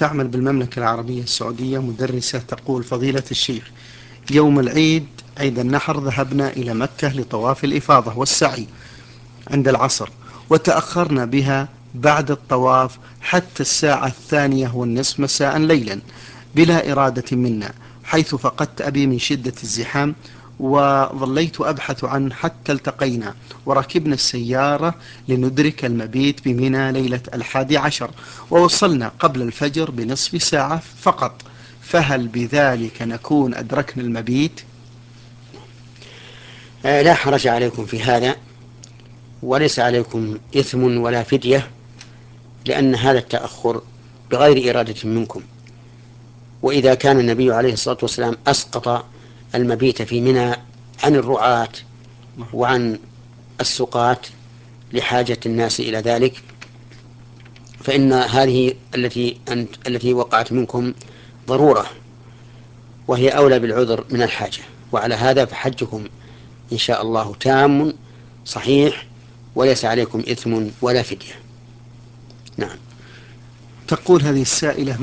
وتعمل بالمملكة العربية السعودية، مدرسة. تقول: فضيلة الشيخ، يوم العيد، عيد النحر، ذهبنا إلى مكة لطواف الإفاضة والسعي عند العصر، وتأخرنا بها بعد الطواف حتى الساعة 2:30 مساء ليلا بلا إرادة منا، حيث فقدت أبي من شدة الزحام، وظليت أبحث عنه حتى التقينا وركبنا السيارة لندرك المبيت بمنى ليلة 11، ووصلنا قبل الفجر بنصف ساعة فقط، فهل بذلك نكون أدركنا المبيت؟ لا حرج عليكم في هذا، وليس عليكم إثم ولا فدية، لأن هذا التأخر بغير إرادة منكم. وإذا كان النبي عليه الصلاة والسلام أسقط المبيت في منى عن الرعاة وعن السقاة لحاجة الناس إلى ذلك، فإن هذه التي وقعت منكم ضرورة، وهي أولى بالعذر من الحاجة. وعلى هذا فحجكم إن شاء الله تام صحيح، وليس عليكم إثم ولا فدية. نعم. تقول هذه السائلة: